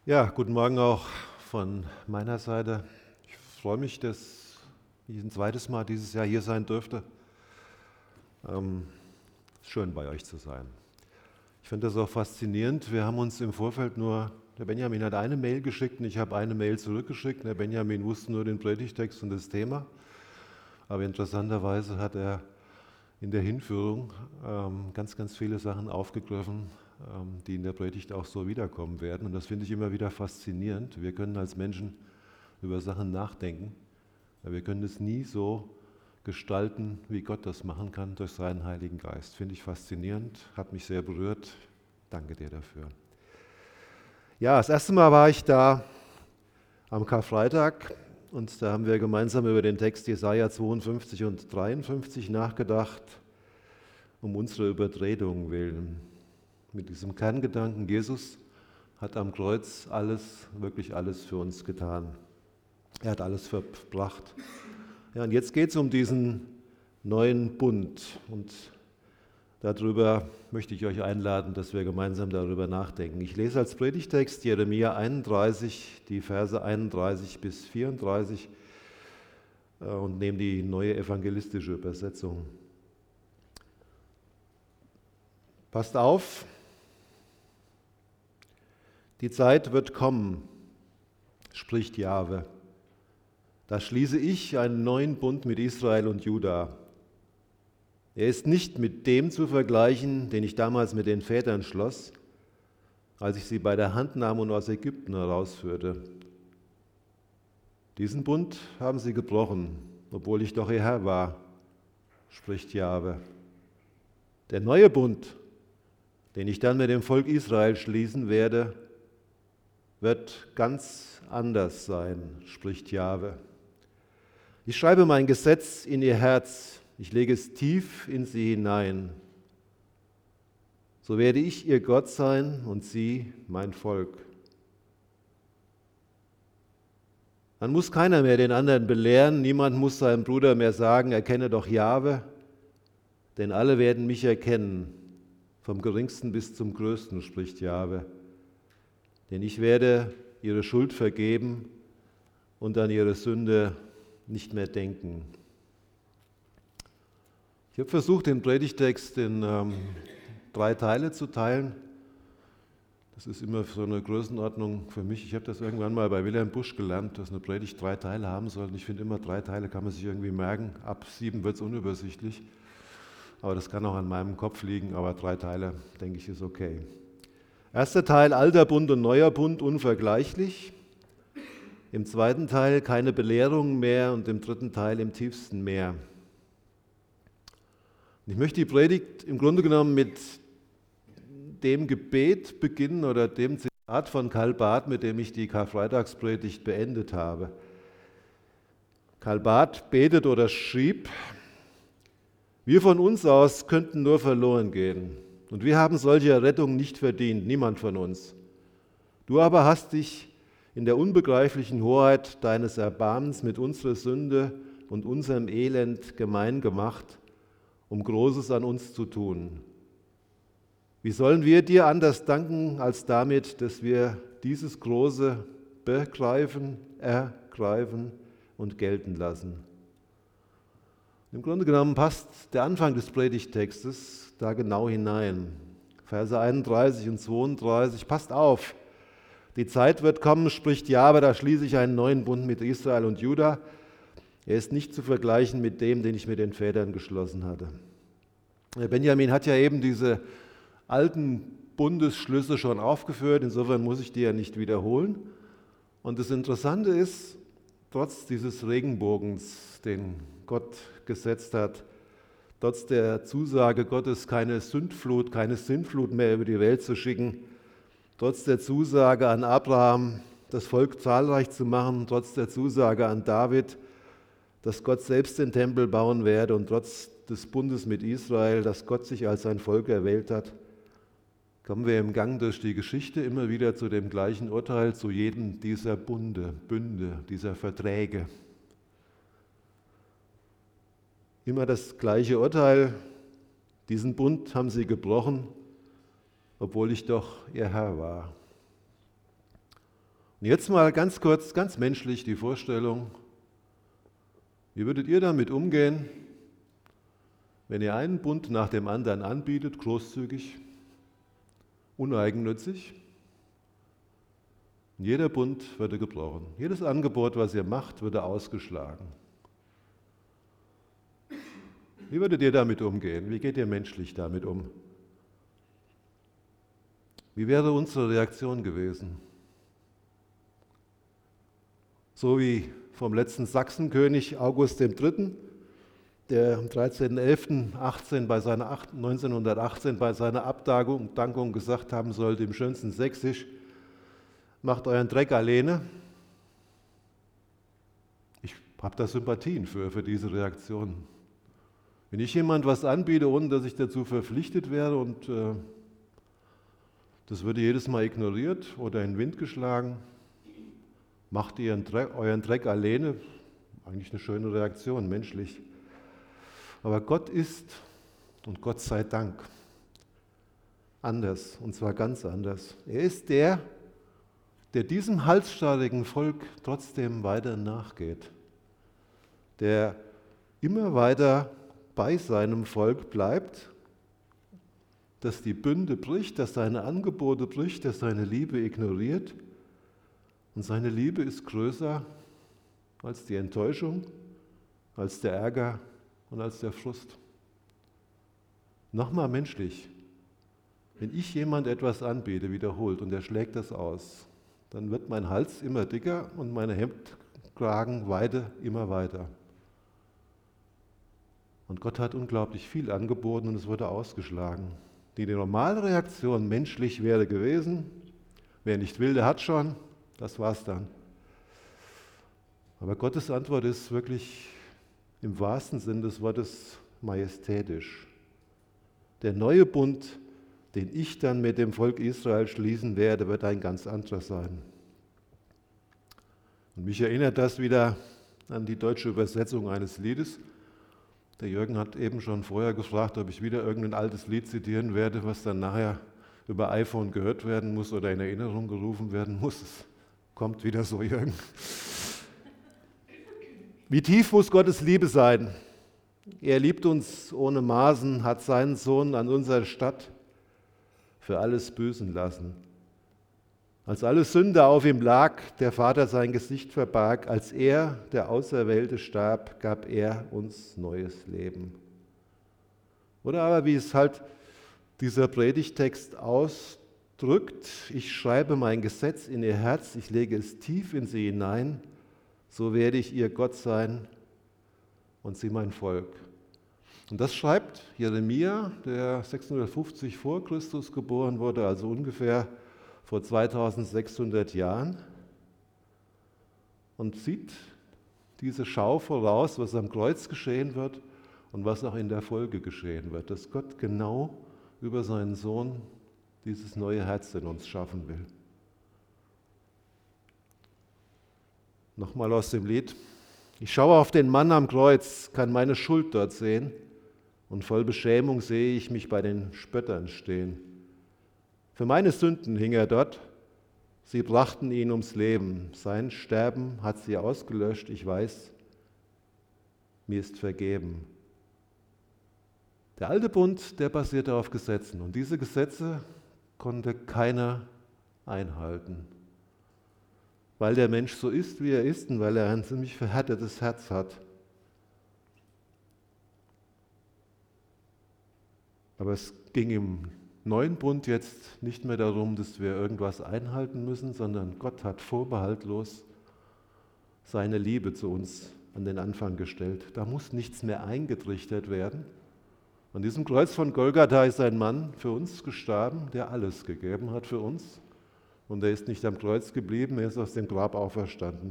Ja, guten Morgen auch von meiner Seite. Ich freue mich, dass ich ein zweites Mal dieses Jahr hier sein dürfte. Schön bei euch zu sein. Ich finde das auch faszinierend. Wir haben uns im Vorfeld der Benjamin hat eine Mail geschickt und ich habe eine Mail zurückgeschickt. Der Benjamin wusste nur den Predigtext und das Thema. Aber interessanterweise hat er in der Hinführung ganz, ganz viele Sachen aufgegriffen, die in der Predigt auch so wiederkommen werden. Und das finde ich immer wieder faszinierend. Wir können als Menschen über Sachen nachdenken, aber wir können es nie so gestalten, wie Gott das machen kann durch seinen Heiligen Geist. Finde ich faszinierend, hat mich sehr berührt. Danke dir dafür. Ja, das erste Mal war ich da am Karfreitag und da haben wir gemeinsam über den Text Jesaja 52 und 53 nachgedacht, um unsere Übertretungen willen. Mit diesem Kerngedanken, Jesus hat am Kreuz alles, wirklich alles für uns getan. Er hat alles verbracht. Ja, und jetzt geht es um diesen neuen Bund und darüber möchte ich euch einladen, dass wir gemeinsam darüber nachdenken. Ich lese als Predigtext Jeremia 31, die Verse 31 bis 34 und nehme die neue evangelistische Übersetzung. Passt auf, die Zeit wird kommen, spricht Jahwe. Da schließe ich einen neuen Bund mit Israel und Juda. Er ist nicht mit dem zu vergleichen, den ich damals mit den Vätern schloss, als ich sie bei der Hand nahm und aus Ägypten herausführte. Diesen Bund haben sie gebrochen, obwohl ich doch ihr Herr war, spricht Jahwe. Der neue Bund, den ich dann mit dem Volk Israel schließen werde, wird ganz anders sein, spricht Jahwe. Ich schreibe mein Gesetz in ihr Herz, ich lege es tief in sie hinein. So werde ich ihr Gott sein und sie mein Volk. Dann muss keiner mehr den anderen belehren, niemand muss seinem Bruder mehr sagen, erkenne doch Jahwe, denn alle werden mich erkennen, vom Geringsten bis zum Größten, spricht Jahwe. Denn ich werde ihre Schuld vergeben und an ihre Sünde nicht mehr denken. Ich habe versucht, den Predigtext in 3 Teile zu teilen. Das ist immer so eine Größenordnung für mich. Ich habe das irgendwann mal bei Wilhelm Busch gelernt, dass eine Predigt 3 Teile haben soll. Und ich finde immer, 3 Teile kann man sich irgendwie merken. Ab 7 wird es unübersichtlich. Aber das kann auch an meinem Kopf liegen. Aber 3 Teile, denke ich, ist okay. Erster Teil, alter Bund und neuer Bund, unvergleichlich. Im zweiten Teil keine Belehrung mehr und im dritten Teil im tiefsten Meer. Und ich möchte die Predigt im Grunde genommen mit dem Gebet beginnen oder dem Zitat von Karl Barth, mit dem ich die Karfreitagspredigt beendet habe. Karl Barth betet oder schrieb: Wir von uns aus könnten nur verloren gehen. Und wir haben solche Errettung nicht verdient, niemand von uns. Du aber hast dich in der unbegreiflichen Hoheit deines Erbarmens mit unserer Sünde und unserem Elend gemein gemacht, um Großes an uns zu tun. Wie sollen wir dir anders danken, als damit, dass wir dieses Große begreifen, ergreifen und gelten lassen? Im Grunde genommen passt der Anfang des Predigttextes da genau hinein. Verse 31 und 32, passt auf, die Zeit wird kommen, spricht Jahwe, da schließe ich einen neuen Bund mit Israel und Juda. Er ist nicht zu vergleichen mit dem, den ich mit den Vätern geschlossen hatte. Benjamin hat ja eben diese alten Bundesschlüsse schon aufgeführt, insofern muss ich die ja nicht wiederholen. Und das Interessante ist, trotz dieses Regenbogens, den Gott gesetzt hat, trotz der Zusage Gottes, keine Sündflut, keine Sintflut mehr über die Welt zu schicken, trotz der Zusage an Abraham, das Volk zahlreich zu machen, trotz der Zusage an David, dass Gott selbst den Tempel bauen werde und trotz des Bundes mit Israel, dass Gott sich als sein Volk erwählt hat, kommen wir im Gang durch die Geschichte immer wieder zu dem gleichen Urteil, zu jedem dieser Bünde, dieser Verträge. Immer das gleiche Urteil, diesen Bund haben sie gebrochen, obwohl ich doch ihr Herr war. Und jetzt mal ganz kurz, ganz menschlich die Vorstellung, wie würdet ihr damit umgehen, wenn ihr einen Bund nach dem anderen anbietet, großzügig, uneigennützig? Und jeder Bund würde gebrochen. Jedes Angebot, was ihr macht, würde ausgeschlagen. Wie würdet ihr damit umgehen? Wie geht ihr menschlich damit um? Wie wäre unsere Reaktion gewesen? So wie vom letzten Sachsenkönig August III., der am 13.11.1918 bei seiner Abdankung gesagt haben sollte, im schönsten Sächsisch: Macht euren Dreck alleine. Ich habe da Sympathien für diese Reaktion. Wenn ich jemand was anbiete, ohne dass ich dazu verpflichtet wäre und das würde jedes Mal ignoriert oder in den Wind geschlagen, macht ihr euren Dreck alleine, eigentlich eine schöne Reaktion, menschlich. Aber Gott ist, und Gott sei Dank, anders, und zwar ganz anders. Er ist der diesem halsstarrigen Volk trotzdem weiter nachgeht, der immer weiter bei seinem Volk bleibt, dass die Bünde bricht, dass seine Angebote bricht, dass seine Liebe ignoriert. Und seine Liebe ist größer als die Enttäuschung, als der Ärger und als der Frust. Nochmal menschlich, wenn ich jemand etwas anbiete, wiederholt, und er schlägt das aus, dann wird mein Hals immer dicker und meine Hemdkragenweite immer weiter. Und Gott hat unglaublich viel angeboten und es wurde ausgeschlagen. Die normale Reaktion menschlich wäre gewesen: Wer nicht will, der hat schon, das war's dann. Aber Gottes Antwort ist wirklich im wahrsten Sinn des Wortes majestätisch. Der neue Bund, den ich dann mit dem Volk Israel schließen werde, wird ein ganz anderer sein. Und mich erinnert das wieder an die deutsche Übersetzung eines Liedes. Der Jürgen hat eben schon vorher gefragt, ob ich wieder irgendein altes Lied zitieren werde, was dann nachher über iPhone gehört werden muss oder in Erinnerung gerufen werden muss. Es kommt wieder so, Jürgen. Wie tief muss Gottes Liebe sein? Er liebt uns ohne Maßen, hat seinen Sohn an unserer Statt für alles büßen lassen. Als alle Sünde auf ihm lag, der Vater sein Gesicht verbarg, als er, der Auserwählte, starb, gab er uns neues Leben. Oder aber, wie es halt dieser Predigtext ausdrückt: Ich schreibe mein Gesetz in ihr Herz, ich lege es tief in sie hinein, so werde ich ihr Gott sein und sie mein Volk. Und das schreibt Jeremia, der 650 vor Christus geboren wurde, also ungefähr vor 2600 Jahren, und sieht diese Schau voraus, was am Kreuz geschehen wird und was auch in der Folge geschehen wird, dass Gott genau über seinen Sohn dieses neue Herz in uns schaffen will. Nochmal aus dem Lied: Ich schaue auf den Mann am Kreuz, kann meine Schuld dort sehen, und voll Beschämung sehe ich mich bei den Spöttern stehen. Für meine Sünden hing er dort, sie brachten ihn ums Leben. Sein Sterben hat sie ausgelöscht, ich weiß, mir ist vergeben. Der alte Bund, der basierte auf Gesetzen, und diese Gesetze konnte keiner einhalten, weil der Mensch so ist, wie er ist, und weil er ein ziemlich verhärtetes Herz hat. Aber es ging im neuen Bund jetzt nicht mehr darum, dass wir irgendwas einhalten müssen, sondern Gott hat vorbehaltlos seine Liebe zu uns an den Anfang gestellt. Da muss nichts mehr eingetrichtert werden. An diesem Kreuz von Golgatha ist ein Mann für uns gestorben, der alles gegeben hat für uns. Und er ist nicht am Kreuz geblieben, er ist aus dem Grab auferstanden.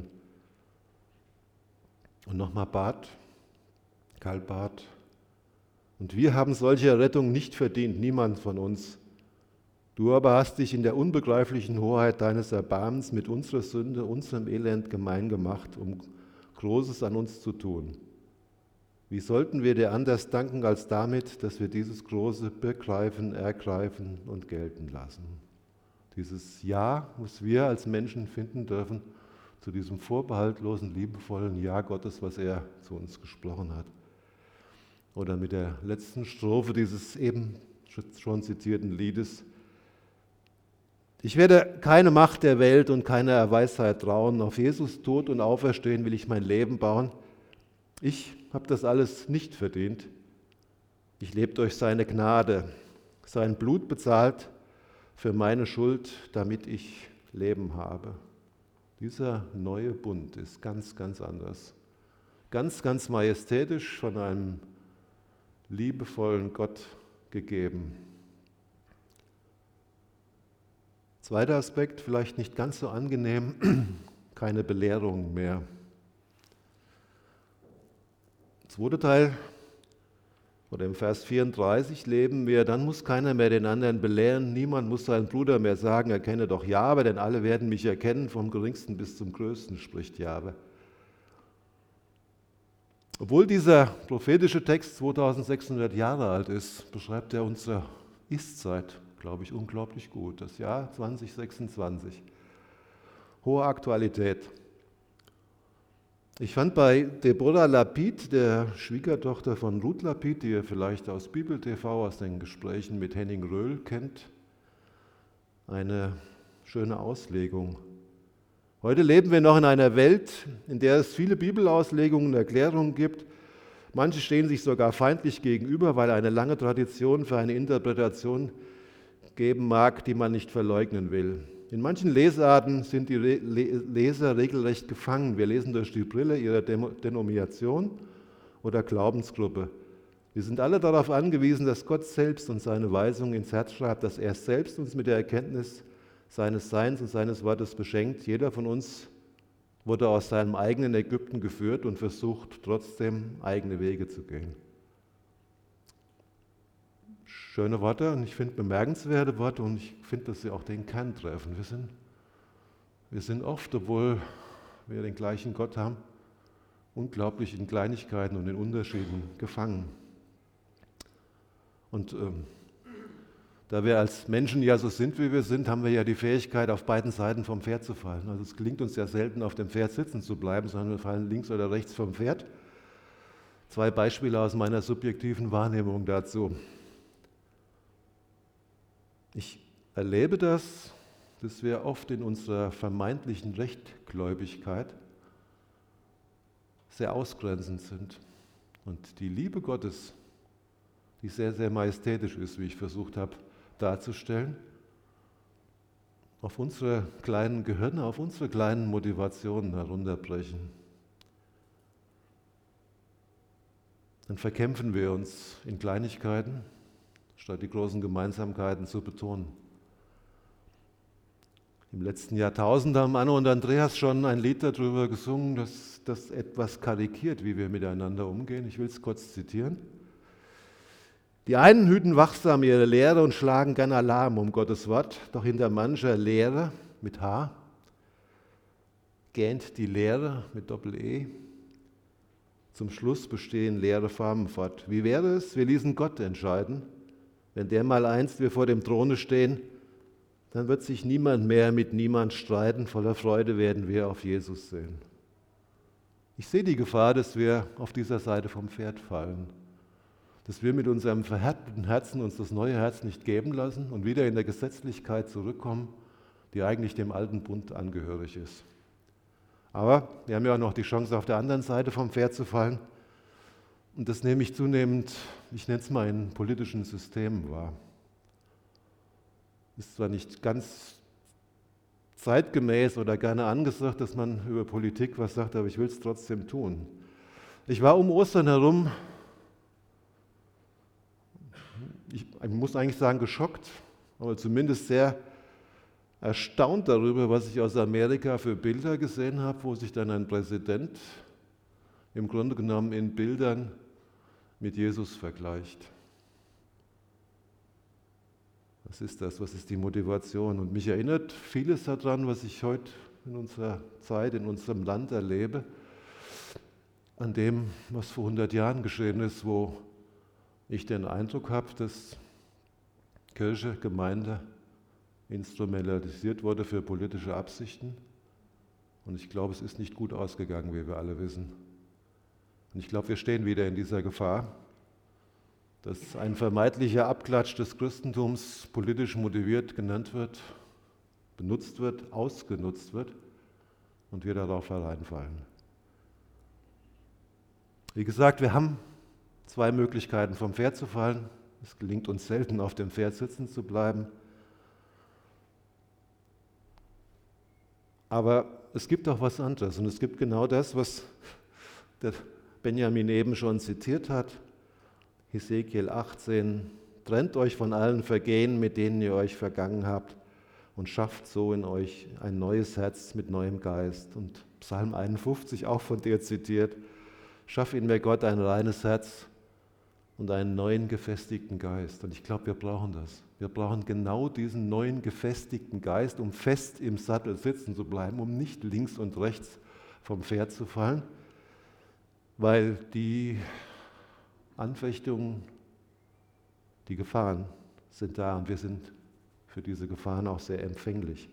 Und nochmal Barth, Karl Barth: Und wir haben solche Errettung nicht verdient, niemand von uns. Du aber hast dich in der unbegreiflichen Hoheit deines Erbarmens mit unserer Sünde, unserem Elend gemein gemacht, um Großes an uns zu tun. Wie sollten wir dir anders danken als damit, dass wir dieses Große begreifen, ergreifen und gelten lassen? Dieses Ja, was wir als Menschen finden dürfen, zu diesem vorbehaltlosen, liebevollen Ja Gottes, was er zu uns gesprochen hat. Oder mit der letzten Strophe dieses eben schon zitierten Liedes: Ich werde keine Macht der Welt und keiner Weisheit trauen, auf Jesus Tod und Auferstehen will ich mein Leben bauen. Ich habe das alles nicht verdient. Ich lebe durch seine Gnade. Sein Blut bezahlt für meine Schuld, damit ich Leben habe. Dieser neue Bund ist ganz, ganz anders. Ganz, ganz majestätisch von einem liebevollen Gott gegeben. Zweiter Aspekt, vielleicht nicht ganz so angenehm, keine Belehrung mehr. Zweiter Teil, oder im Vers 34 leben wir: Dann muss keiner mehr den anderen belehren, niemand muss seinen Bruder mehr sagen, erkenne doch Jahwe, denn alle werden mich erkennen, vom Geringsten bis zum Größten, spricht Jahwe. Obwohl dieser prophetische Text 2600 Jahre alt ist, beschreibt er unsere Ist-Zeit, glaube ich, unglaublich gut. Das Jahr 2026. Hohe Aktualität. Ich fand bei Deborah Lapid, der Schwiegertochter von Ruth Lapid, die ihr vielleicht aus Bibel TV, aus den Gesprächen mit Henning Röhl kennt, eine schöne Auslegung. Heute leben wir noch in einer Welt, in der es viele Bibelauslegungen und Erklärungen gibt. Manche stehen sich sogar feindlich gegenüber, weil eine lange Tradition für eine Interpretation geben mag, die man nicht verleugnen will. In manchen Lesarten sind die Leser regelrecht gefangen. Wir lesen durch die Brille ihrer Denomination oder Glaubensgruppe. Wir sind alle darauf angewiesen, dass Gott selbst uns seine Weisungen ins Herz schreibt, dass er selbst uns mit der Erkenntnis seines Seins und seines Wortes beschenkt. Jeder von uns wurde aus seinem eigenen Ägypten geführt und versucht trotzdem eigene Wege zu gehen. Schöne Worte und ich finde bemerkenswerte Worte und ich finde, dass sie auch den Kern treffen. Wir sind oft, obwohl wir den gleichen Gott haben, unglaublich in Kleinigkeiten und in Unterschieden gefangen. Und da wir als Menschen ja so sind, wie wir sind, haben wir ja die Fähigkeit, auf beiden Seiten vom Pferd zu fallen. Also es gelingt uns ja selten, auf dem Pferd sitzen zu bleiben, sondern wir fallen links oder rechts vom Pferd. 2 Beispiele aus meiner subjektiven Wahrnehmung dazu. Ich erlebe das, dass wir oft in unserer vermeintlichen Rechtgläubigkeit sehr ausgrenzend sind. Und die Liebe Gottes, die sehr, sehr majestätisch ist, wie ich versucht habe darzustellen, auf unsere kleinen Gehirne, auf unsere kleinen Motivationen herunterbrechen. Dann verkämpfen wir uns in Kleinigkeiten, statt die großen Gemeinsamkeiten zu betonen. Im letzten Jahrtausend haben Anno und Andreas schon ein Lied darüber gesungen, dass das etwas karikiert, wie wir miteinander umgehen. Ich will es kurz zitieren. Die einen hüten wachsam ihre Lehre und schlagen gern Alarm um Gottes Wort, doch hinter mancher Lehre mit H gähnt die Lehre mit Doppel-E. Zum Schluss bestehen leere Formen fort. Wie wäre es, wir ließen Gott entscheiden? Wenn dermaleinst wir vor dem Throne stehen, dann wird sich niemand mehr mit niemand streiten. Voller Freude werden wir auf Jesus sehen. Ich sehe die Gefahr, dass wir auf dieser Seite vom Pferd fallen. Dass wir mit unserem verhärteten Herzen uns das neue Herz nicht geben lassen und wieder in der Gesetzlichkeit zurückkommen, die eigentlich dem alten Bund angehörig ist. Aber wir haben ja auch noch die Chance, auf der anderen Seite vom Pferd zu fallen. Und das nehme ich zunehmend, ich nenne es mal, in politischen Systemen wahr. Ist zwar nicht ganz zeitgemäß oder gerne angesagt, dass man über Politik was sagt, aber ich will es trotzdem tun. Ich war um Ostern herum, ich muss eigentlich sagen geschockt, aber zumindest sehr erstaunt darüber, was ich aus Amerika für Bilder gesehen habe, wo sich dann ein Präsident im Grunde genommen in Bildern mit Jesus vergleicht. Was ist das? Was ist die Motivation? Und mich erinnert vieles daran, was ich heute in unserer Zeit, in unserem Land erlebe, an dem, was vor 100 Jahren geschehen ist, wo ich den Eindruck habe, dass Kirche, Gemeinde instrumentalisiert wurde für politische Absichten. Und ich glaube, es ist nicht gut ausgegangen, wie wir alle wissen. Und ich glaube, wir stehen wieder in dieser Gefahr, dass ein vermeintlicher Abklatsch des Christentums politisch motiviert genannt wird, benutzt wird, ausgenutzt wird und wir darauf hereinfallen. Wie gesagt, wir haben zwei Möglichkeiten, vom Pferd zu fallen. Es gelingt uns selten, auf dem Pferd sitzen zu bleiben. Aber es gibt auch was anderes und es gibt genau das, was der Benjamin eben schon zitiert hat. Hesekiel 18, trennt euch von allen Vergehen, mit denen ihr euch vergangen habt und schafft so in euch ein neues Herz mit neuem Geist. Und Psalm 51, auch von dir zitiert, schaff in mir Gott ein reines Herz und einen neuen gefestigten Geist. Und ich glaube, wir brauchen das. Wir brauchen genau diesen neuen gefestigten Geist, um fest im Sattel sitzen zu bleiben, um nicht links und rechts vom Pferd zu fallen, weil die Anfechtungen, die Gefahren sind da und wir sind für diese Gefahren auch sehr empfänglich.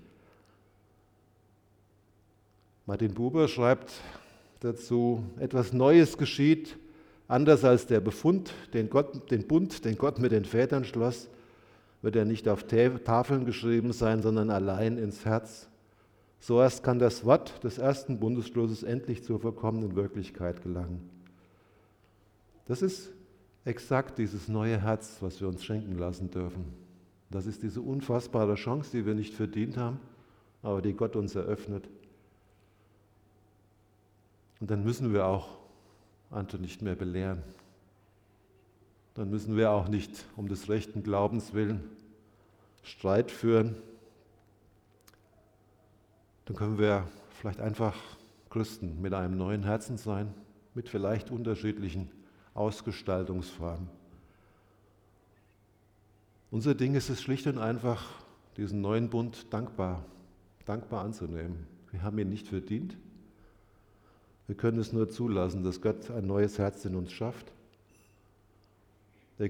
Martin Buber schreibt dazu, etwas Neues geschieht, anders als der Befund, den Bund, den Gott mit den Vätern schloss, wird er nicht auf Tafeln geschrieben sein, sondern allein ins Herz. So erst kann das Wort des ersten Bundesschlusses endlich zur vollkommenen Wirklichkeit gelangen. Das ist exakt dieses neue Herz, was wir uns schenken lassen dürfen. Das ist diese unfassbare Chance, die wir nicht verdient haben, aber die Gott uns eröffnet. Und dann müssen wir auch andere nicht mehr belehren. Dann müssen wir auch nicht um des rechten Glaubens willen Streit führen. Dann können wir vielleicht einfach Christen mit einem neuen Herzen sein, mit vielleicht unterschiedlichen Ausgestaltungsformen. Unser Ding ist es schlicht und einfach, diesen neuen Bund dankbar anzunehmen. Wir haben ihn nicht verdient. Wir können es nur zulassen, dass Gott ein neues Herz in uns schafft. Der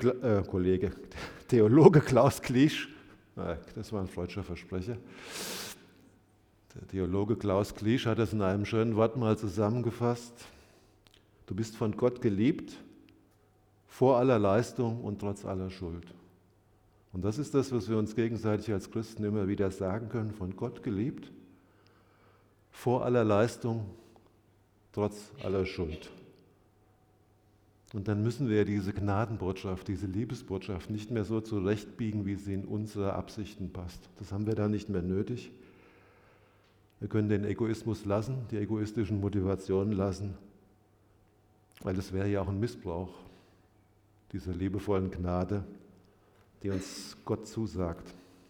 Theologe Klaus Kliesch, das war ein freudscher Versprecher, der Theologe Klaus Kliesch hat es in einem schönen Wort mal zusammengefasst: Du bist von Gott geliebt, vor aller Leistung und trotz aller Schuld. Und das ist das, was wir uns gegenseitig als Christen immer wieder sagen können: Von Gott geliebt, vor aller Leistung, trotz aller Schuld. Und dann müssen wir diese Gnadenbotschaft, diese Liebesbotschaft nicht mehr so zurechtbiegen, wie sie in unsere Absichten passt. Das haben wir da nicht mehr nötig. Wir können den Egoismus lassen, die egoistischen Motivationen lassen, weil das wäre ja auch ein Missbrauch dieser liebevollen Gnade, die uns Gott zusagt.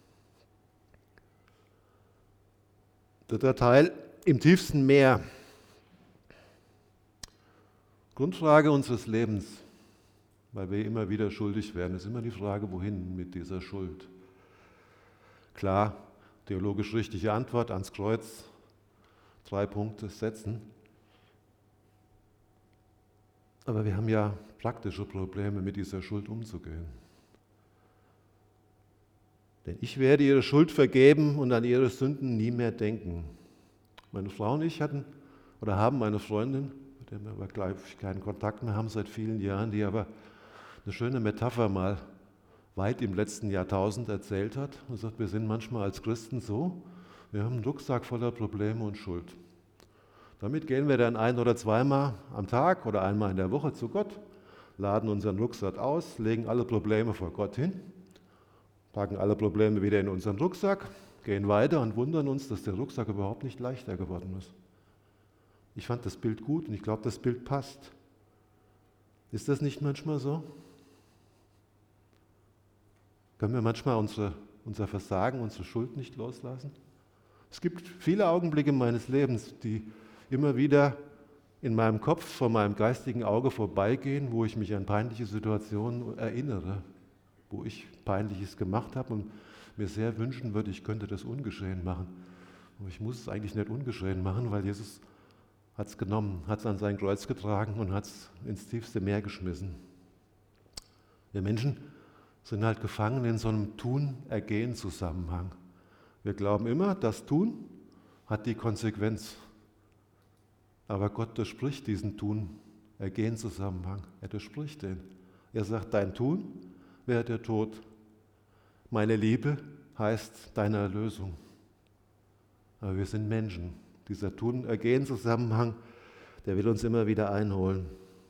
Dritter Teil, im tiefsten Meer. Grundfrage unseres Lebens, weil wir immer wieder schuldig werden, ist immer die Frage, wohin mit dieser Schuld? Klar, theologisch richtige Antwort, ans Kreuz, 3 Punkte setzen. Aber wir haben ja praktische Probleme, mit dieser Schuld umzugehen. Denn ich werde ihre Schuld vergeben und an ihre Sünden nie mehr denken. Meine Frau und ich haben eine Freundin, mit der wir aber gleich keinen Kontakt mehr haben seit vielen Jahren, die aber eine schöne Metapher mal weit im letzten Jahrtausend erzählt hat und sagt, wir sind manchmal als Christen so, wir haben einen Rucksack voller Probleme und Schuld. Damit gehen wir dann 1 oder 2-mal am Tag oder einmal in der Woche zu Gott, laden unseren Rucksack aus, legen alle Probleme vor Gott hin, packen alle Probleme wieder in unseren Rucksack, gehen weiter und wundern uns, dass der Rucksack überhaupt nicht leichter geworden ist. Ich fand das Bild gut und ich glaube, das Bild passt. Ist das nicht manchmal so? Können wir manchmal unser Versagen, unsere Schuld nicht loslassen? Es gibt viele Augenblicke meines Lebens, die immer wieder in meinem Kopf, vor meinem geistigen Auge vorbeigehen, wo ich mich an peinliche Situationen erinnere, wo ich Peinliches gemacht habe und mir sehr wünschen würde, ich könnte das ungeschehen machen. Aber ich muss es eigentlich nicht ungeschehen machen, weil Jesus hat es genommen, hat es an sein Kreuz getragen und hat es ins tiefste Meer geschmissen. Wir Menschen sind halt gefangen in so einem Tun-Ergehen-Zusammenhang. Wir glauben immer, das Tun hat die Konsequenz. Aber Gott durchspricht diesen Tun-Ergehen-Zusammenhang. Er durchspricht den. Er sagt, dein Tun wäre der Tod. Meine Liebe heißt deine Erlösung. Aber wir sind Menschen. Dieser Tun-Ergehen-Zusammenhang, der will uns immer wieder einholen.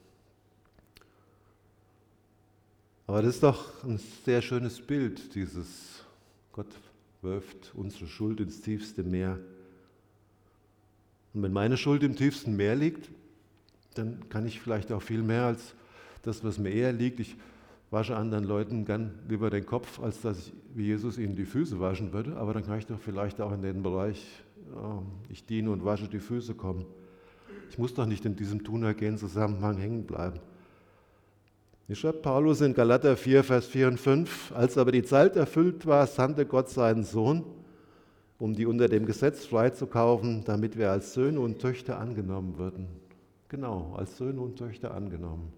Aber das ist doch ein sehr schönes Bild, dieses Gott wirft unsere Schuld ins tiefste Meer. Und wenn meine Schuld im tiefsten Meer liegt, dann kann ich vielleicht auch viel mehr als das, was mir eher liegt. Ich wasche anderen Leuten gern lieber den Kopf, als dass ich wie Jesus ihnen die Füße waschen würde. Aber dann kann ich doch vielleicht auch in den Bereich, ich diene und wasche die Füße kommen. Ich muss doch nicht in diesem Tun-Ergehen-Zusammenhang hängen bleiben. Hier schreibt Paulus in Galater 4, Vers 4 und 5, als aber die Zeit erfüllt war, sandte Gott seinen Sohn, um die unter dem Gesetz freizukaufen, damit wir als Söhne und Töchter angenommen würden. Genau, als Söhne und Töchter angenommen.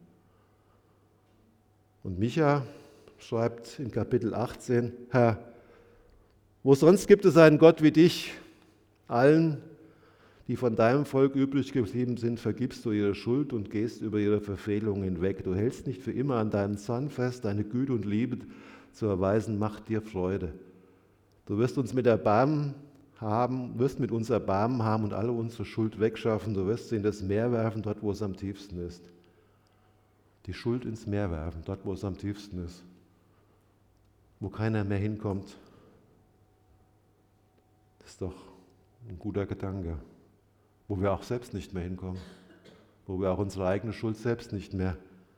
Und Micha schreibt in Kapitel 18, Herr, wo sonst gibt es einen Gott wie dich? Allen, die von deinem Volk übrig geblieben sind, vergibst du ihre Schuld und gehst über ihre Verfehlungen hinweg. Du hältst nicht für immer an deinem Zorn fest, deine Güte und Liebe zu erweisen, macht dir Freude. Du wirst uns mit Erbarmen haben, wirst mit uns Erbarmen haben und alle unsere Schuld wegschaffen. Du wirst sie in das Meer werfen, dort wo es am tiefsten ist. Die Schuld ins Meer werfen, dort wo es am tiefsten ist. Wo keiner mehr hinkommt. Das ist doch ein guter Gedanke. Wo wir auch selbst nicht mehr hinkommen, wo wir auch unsere eigene Schuld selbst nicht mehr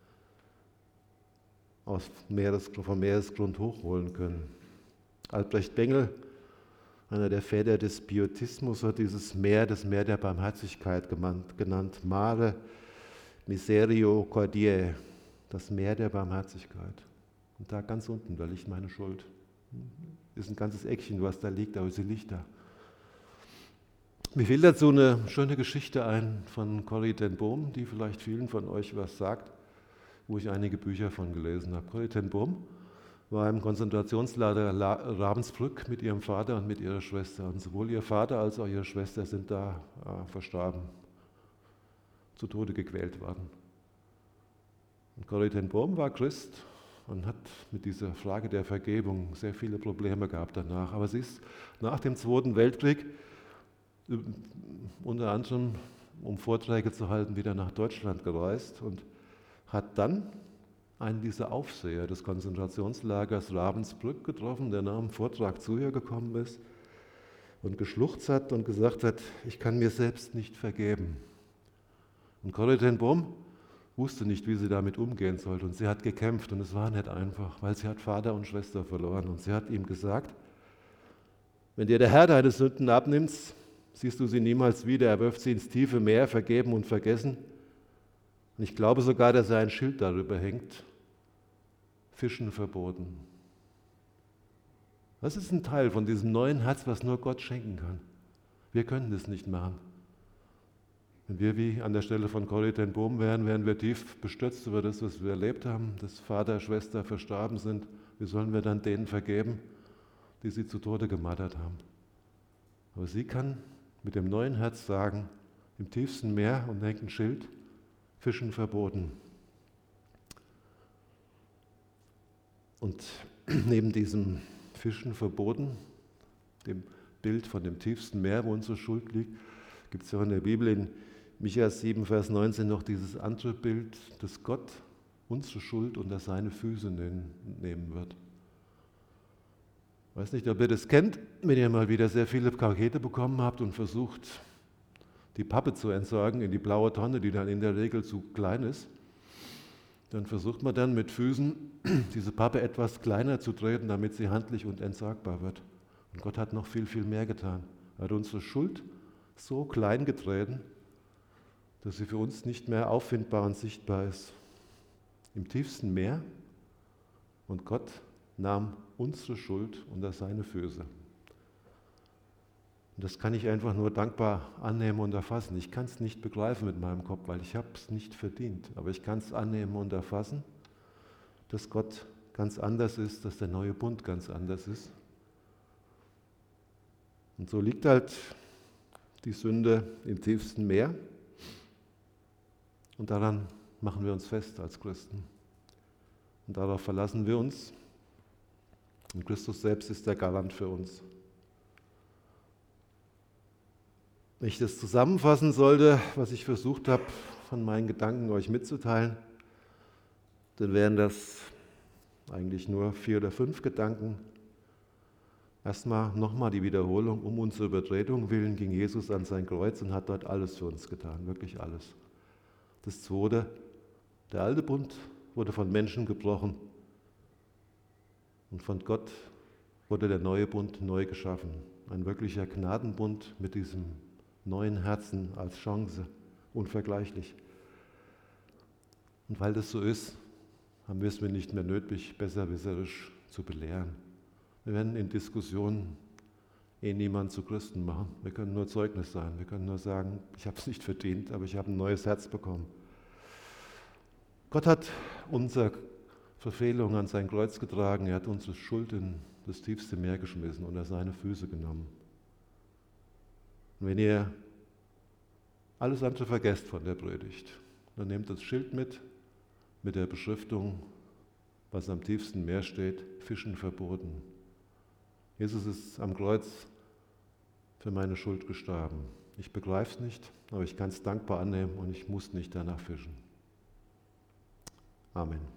vom Meeresgrund hochholen können. Albrecht Bengel, einer der Väter des Pietismus, hat dieses Meer, das Meer der Barmherzigkeit genannt, Mare Misericordiae, das Meer der Barmherzigkeit. Und da ganz unten, da liegt meine Schuld. Ist ein ganzes Eckchen, was da liegt, aber sie liegt da. Mir fällt dazu eine schöne Geschichte ein von Corrie ten Boom, die vielleicht vielen von euch was sagt, wo ich einige Bücher von gelesen habe. Corrie ten Boom war im Konzentrationslager Ravensbrück mit ihrem Vater und mit ihrer Schwester. Und sowohl ihr Vater als auch ihre Schwester sind da verstorben, zu Tode gequält worden. Und Corrie ten Boom war Christ und hat mit dieser Frage der Vergebung sehr viele Probleme gehabt danach. Aber sie ist nach dem Zweiten Weltkrieg unter anderem, um Vorträge zu halten, wieder nach Deutschland gereist und hat dann einen dieser Aufseher des Konzentrationslagers Ravensbrück getroffen, der nach dem Vortrag zu ihr gekommen ist und geschluchzt hat und gesagt hat, ich kann mir selbst nicht vergeben. Und Corrie ten Boom wusste nicht, wie sie damit umgehen sollte und sie hat gekämpft und es war nicht einfach, weil sie hat Vater und Schwester verloren und sie hat ihm gesagt, wenn dir der Herr deine Sünden abnimmt, siehst du sie niemals wieder, er wirft sie ins tiefe Meer, vergeben und vergessen. Und ich glaube sogar, dass er ein Schild darüber hängt, Fischen verboten. Das ist ein Teil von diesem neuen Herz, was nur Gott schenken kann. Wir können das nicht machen. Wenn wir wie an der Stelle von Corrie ten Boom wären, wären wir tief bestürzt über das, was wir erlebt haben, dass Vater, Schwester verstorben sind. Wie sollen wir dann denen vergeben, die sie zu Tode gemartert haben? Aber sie kann mit dem neuen Herz sagen, im tiefsten Meer und hängt ein Schild, Fischen verboten. Und neben diesem Fischen verboten, dem Bild von dem tiefsten Meer, wo unsere Schuld liegt, gibt es ja auch in der Bibel in Micha 7, Vers 19 noch dieses andere Bild, dass Gott unsere Schuld unter seine Füße nehmen wird. Ich weiß nicht, ob ihr das kennt, wenn ihr mal wieder sehr viele Pakete bekommen habt und versucht, die Pappe zu entsorgen in die blaue Tonne, die dann in der Regel zu klein ist. Dann versucht man dann mit Füßen, diese Pappe etwas kleiner zu treten, damit sie handlich und entsorgbar wird. Und Gott hat noch viel, viel mehr getan. Er hat unsere Schuld so klein getreten, dass sie für uns nicht mehr auffindbar und sichtbar ist. Im tiefsten Meer. Und Gott nahm unsere Schuld unter seine Füße. Und das kann ich einfach nur dankbar annehmen und erfassen. Ich kann es nicht begreifen mit meinem Kopf, weil ich habe es nicht verdient. Aber ich kann es annehmen und erfassen, dass Gott ganz anders ist, dass der neue Bund ganz anders ist. Und so liegt halt die Sünde im tiefsten Meer. Und daran machen wir uns fest als Christen. Und darauf verlassen wir uns. Und Christus selbst ist der Garant für uns. Wenn ich das zusammenfassen sollte, was ich versucht habe, von meinen Gedanken euch mitzuteilen, dann wären das eigentlich nur 4 oder 5 Gedanken. Erstmal nochmal die Wiederholung: Um unsere Übertretung willen ging Jesus an sein Kreuz und hat dort alles für uns getan, wirklich alles. Das Zweite: Der alte Bund wurde von Menschen gebrochen und von Gott wurde der neue Bund neu geschaffen. Ein wirklicher Gnadenbund mit diesem neuen Herzen als Chance, unvergleichlich. Und weil das so ist, haben wir es mir nicht mehr nötig, besserwisserisch zu belehren. Wir werden in Diskussionen niemanden zu Christen machen. Wir können nur Zeugnis sein. Wir können nur sagen, ich habe es nicht verdient, aber ich habe ein neues Herz bekommen. Gott hat unsere Verfehlung an sein Kreuz getragen. Er hat unsere Schuld in das tiefste Meer geschmissen, unter seine Füße genommen. Und wenn ihr alles andere vergesst von der Predigt, dann nehmt das Schild mit der Beschriftung, was am tiefsten Meer steht: Fischen verboten. Jesus ist am Kreuz für meine Schuld gestorben. Ich begreife es nicht, aber ich kann es dankbar annehmen und ich muss nicht danach fischen. Amen.